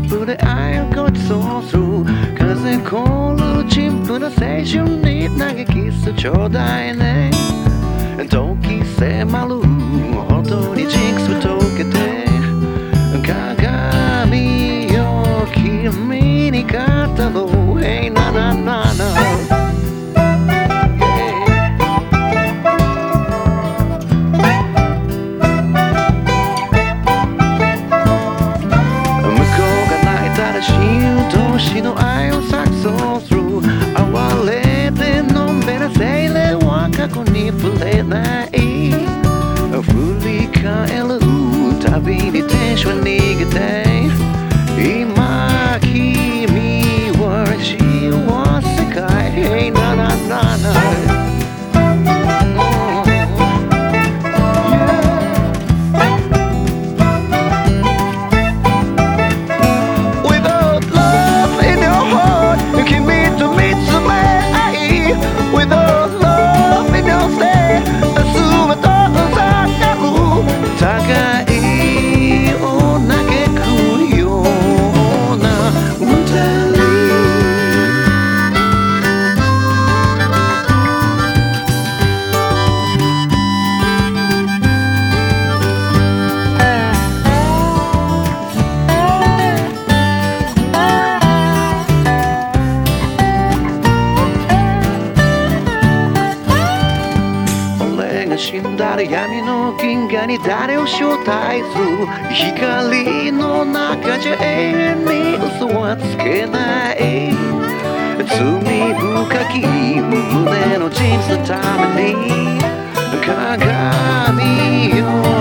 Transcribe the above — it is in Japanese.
プで愛をご馳走する風凍る陳腐な青春に投げキスちょうだいね時迫るほどにジンクスを溶けて鏡よ君に語ろう Hey なななな親友同士の愛を錯綜する哀れてのんべら精霊は過去に触れない振り返るたびにテンション逃げて今君は幸せかい Hey なななな死んだら闇の銀河に誰を招待する光の中じゃ永遠に嘘はつけない罪深き胸のジンスのために鏡よ